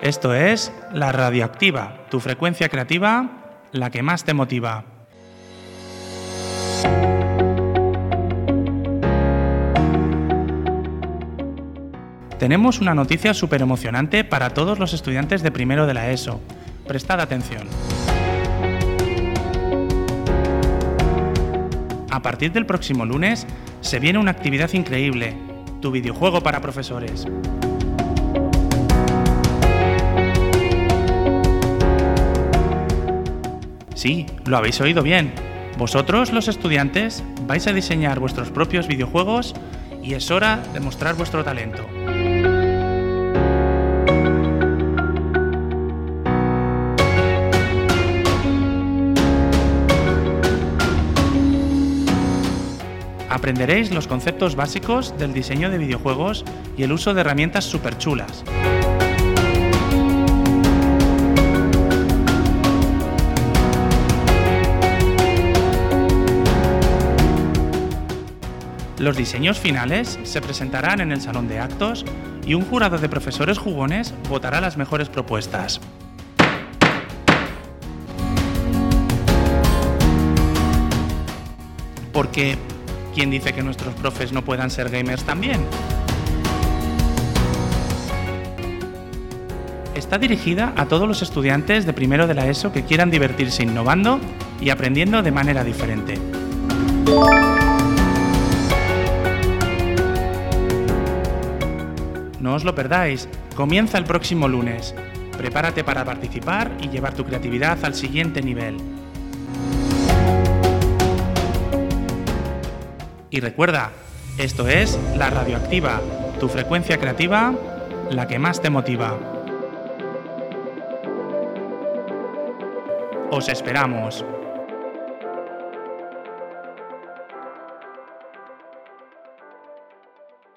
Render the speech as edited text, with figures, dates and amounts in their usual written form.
Esto es La Radioactiva, tu frecuencia creativa, la que más te motiva. Tenemos una noticia súper emocionante para todos los estudiantes de primero de la ESO. Prestad atención. A partir del próximo lunes se viene una actividad increíble, tu videojuego para profesores. Sí, lo habéis oído bien. Vosotros, los estudiantes, vais a diseñar vuestros propios videojuegos y es hora de mostrar vuestro talento. Aprenderéis los conceptos básicos del diseño de videojuegos y el uso de herramientas súper chulas. Los diseños finales se presentarán en el salón de actos y un jurado de profesores jugones votará las mejores propuestas. Porque, ¿quién dice que nuestros profes no puedan ser gamers también? Está dirigida a todos los estudiantes de primero de la ESO que quieran divertirse innovando y aprendiendo de manera diferente. No os lo perdáis, comienza el próximo lunes. Prepárate para participar y llevar tu creatividad al siguiente nivel. Y recuerda, esto es La Radioactiva, tu frecuencia creativa, la que más te motiva. ¡Os esperamos!